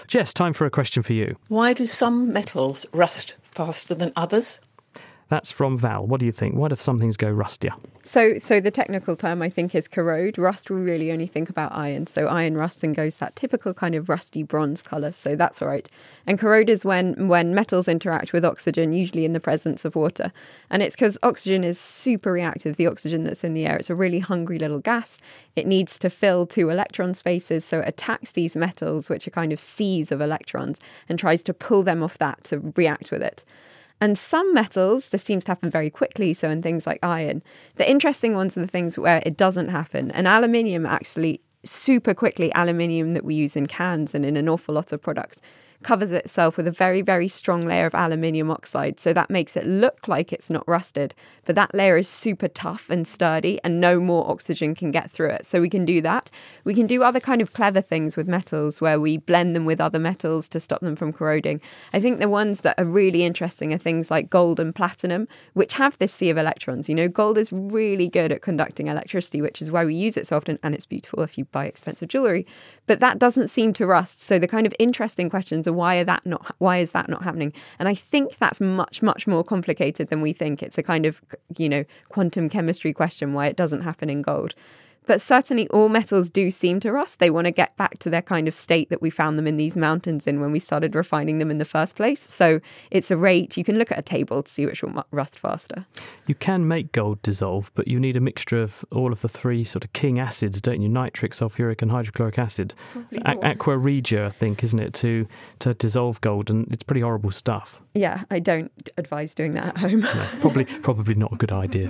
Jess, time for a question for you. Why do some metals rust faster than others? That's from Val. What do you think? Why do some things go rustier? So the technical term, I think, is corrode. Rust, we really only think about iron. So iron rusts and goes that typical kind of rusty bronze colour. So that's all right. And corrode is when metals interact with oxygen, usually in the presence of water. And it's because oxygen is super reactive, the oxygen that's in the air. It's a really hungry little gas. It needs to fill 2 electron spaces. So it attacks these metals, which are kind of seas of electrons, and tries to pull them off that to react with it. And some metals, this seems to happen very quickly, so in things like iron. The interesting ones are the things where it doesn't happen. And aluminium actually, super quickly, aluminium that we use in cans and in an awful lot of products, covers itself with a very, very strong layer of aluminium oxide. So that makes it look like it's not rusted. But that layer is super tough and sturdy and no more oxygen can get through it. So we can do that. We can do other kind of clever things with metals where we blend them with other metals to stop them from corroding. I think the ones that are really interesting are things like gold and platinum, which have this sea of electrons. You know, gold is really good at conducting electricity, which is why we use it so often. And it's beautiful if you buy expensive jewellery. But that doesn't seem to rust. So the kind of interesting questions are why is that not happening? And I think that's much, much more complicated than we think. It's a kind of, quantum chemistry question why it doesn't happen in gold. But certainly all metals do seem to rust. They want to get back to their kind of state that we found them in these mountains in when we started refining them in the first place. So it's a rate. You can look at a table to see which will rust faster. You can make gold dissolve, but you need a mixture of all of the 3 sort of king acids, don't you? Nitric, sulfuric and hydrochloric acid. Aqua regia, I think, isn't it, to dissolve gold, and it's pretty horrible stuff. Yeah, I don't advise doing that at home. No, probably not a good idea.